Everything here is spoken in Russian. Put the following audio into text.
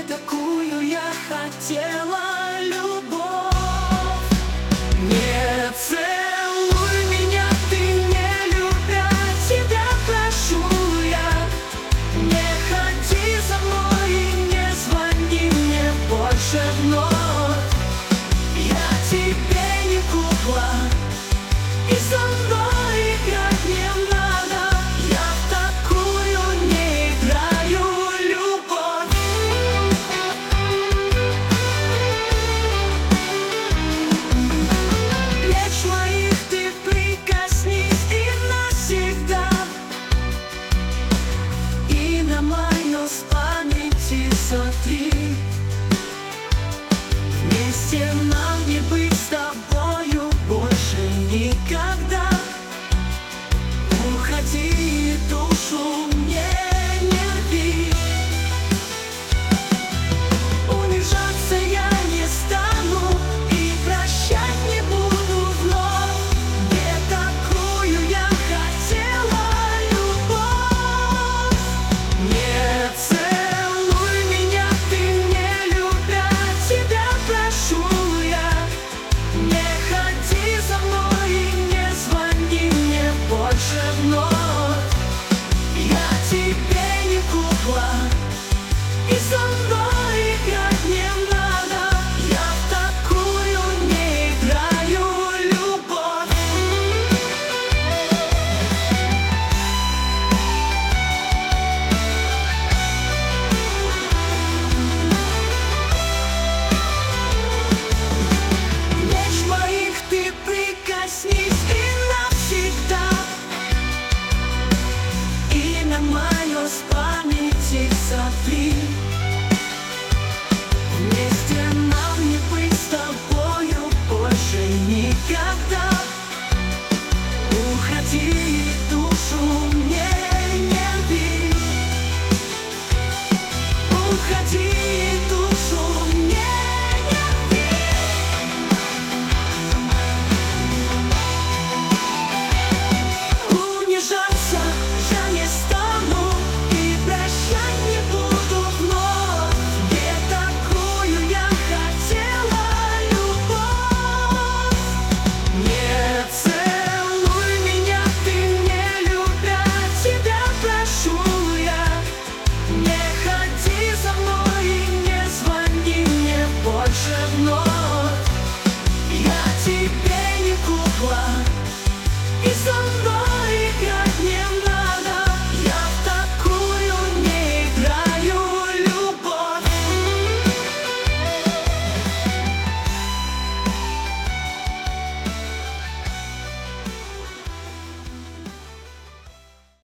такую я хотела любовь. Не целуй меня, ты не любя, тебя прошу я. Не ходи за мной и не звони мне больше вновь. Я тебе не кукла, и со мной играть не надо. Я в такую не играю любовь. Плеч моих ты прикоснись и навсегда, и на мою с памяти сотри. Вместе нам не быть с тобою больше никогда. Уходи, и душу мне не рви. Унижаться я не стану и прощать не буду вновь. Не такую я хотела любовь. Не целуй меня, ты не любя, тебя прошу я. Не ходи за мной и не звони мне больше вновь. Я тебе не кукла, и со мной играть не надо. Я в такую не играю любовь. Плеч моих ты прикоснись и навсегда, и на мое с памяти сотри. Вместе нам не быть с тобою больше никогда. Уходи, и душу мне не рви. Уходи,